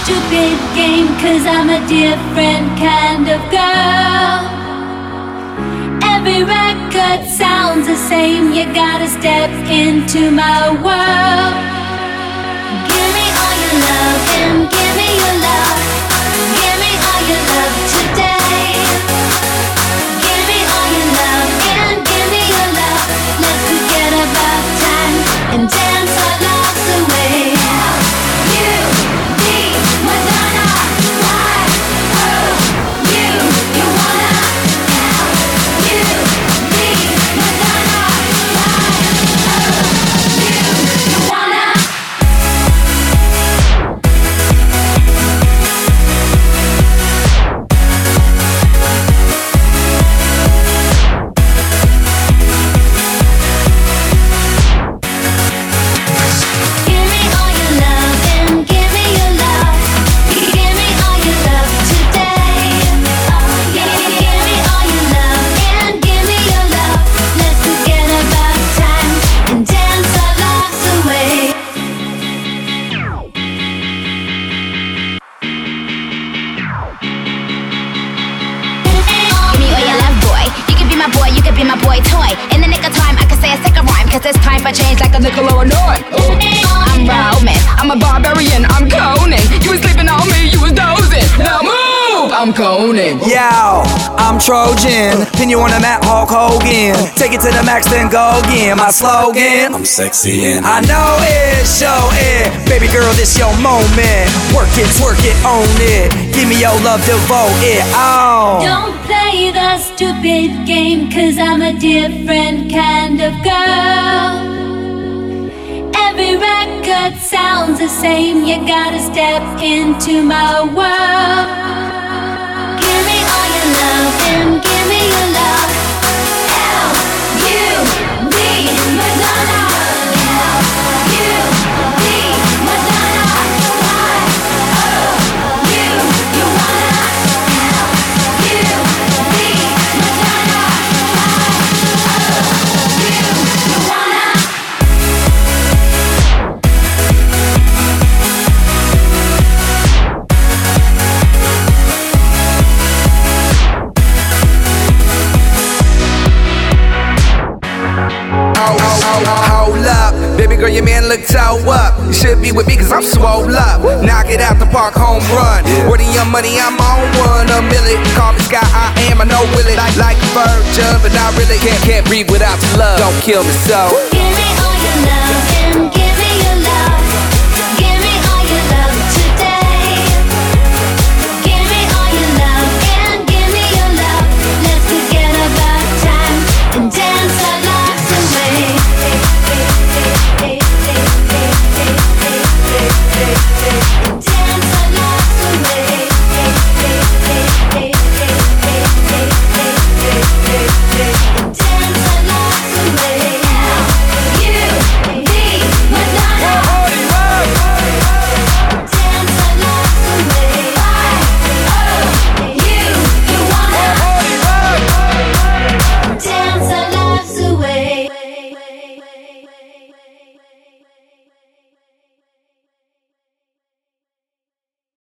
stupid game, 'cause I'm a different kind of girl. Every record sounds the same, you gotta step into my world. Give me all your love and give me your love. Give me all your love today. Give me all your love and give me your love. Let's forget about time and dance our lives away. You, me, Madonna, why, oh, you wanna. You, me, Madonna, why, oh, you wanna. Boy, you could be my boy toy. In the nick of time, I could say a sick rhyme, 'cause it's time for change like a nickel or a nine. I'm Roman, I'm a barbarian, I'm Conan. You was sleeping on me, you was dozing. Now move, I'm Conan. Yo, I'm Trojan, pin you on the mat, Hulk Hogan. Take it to the max, then go again. My slogan, I'm sexy and I know it, show it. Baby girl, this your moment. Work it, twerk it, own it. Give me your love, devote it, oh. Don't play the stupid game, 'cause I'm a different kind of girl. Every record sounds the same, you gotta step into my world. Give me all your love and give me your love. L-U-V, Madonna. L-U-V, Madonna. Why, oh, you wanna. L-U-V, Madonna. Why, oh, you wanna. Hold up, baby girl, your man look toe up. You should be with me 'cause I'm swole up. Knock it out the park, home run. Where the young money, I'm on one. A million, call me Sky, I am, I know Willie. Like a virgin, but I really can't breathe without the love. Don't kill me so.